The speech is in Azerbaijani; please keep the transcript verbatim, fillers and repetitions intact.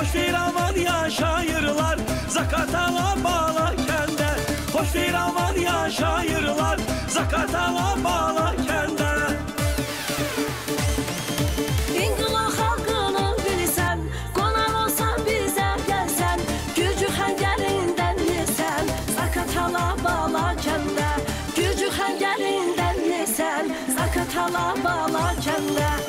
Hoş bir aman yaşayırlar Zakatala bağla kende. Hoş bir aman yaşayırlar Zakatala bağla kende. İnqilab xalqını bilsən, qonaq olsan bizə gəlsən, Gürcü xəngəlindən nesən, Zakatala bağla kəndə. Gürcü xəngəlindən nesən, Zakatala bağla kəndə.